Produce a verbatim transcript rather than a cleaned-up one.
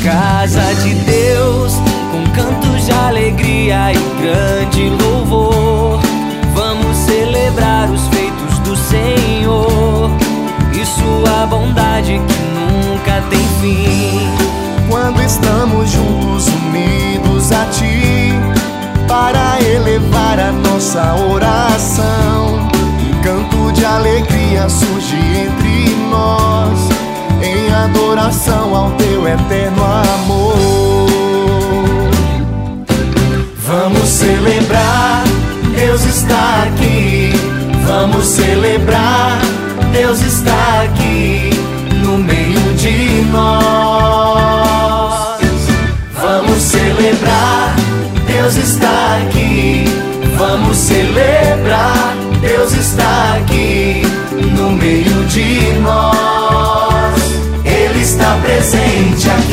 casa de Deus, com cantos de alegria e grande louvor. Vamos celebrar os feitos do Senhor e sua bondade que nunca tem fim. Quando estamos juntos, unidos a Ti, para elevar a nossa oração, um canto de alegria surge entre nós, em adoração ao Teu eterno amor. Vamos celebrar, Deus está aqui. Vamos celebrar, Deus está aqui no meio de nós. Vamos celebrar, Deus está aqui. Vamos celebrar, Deus está aqui no meio de nós. Ele está presente aqui.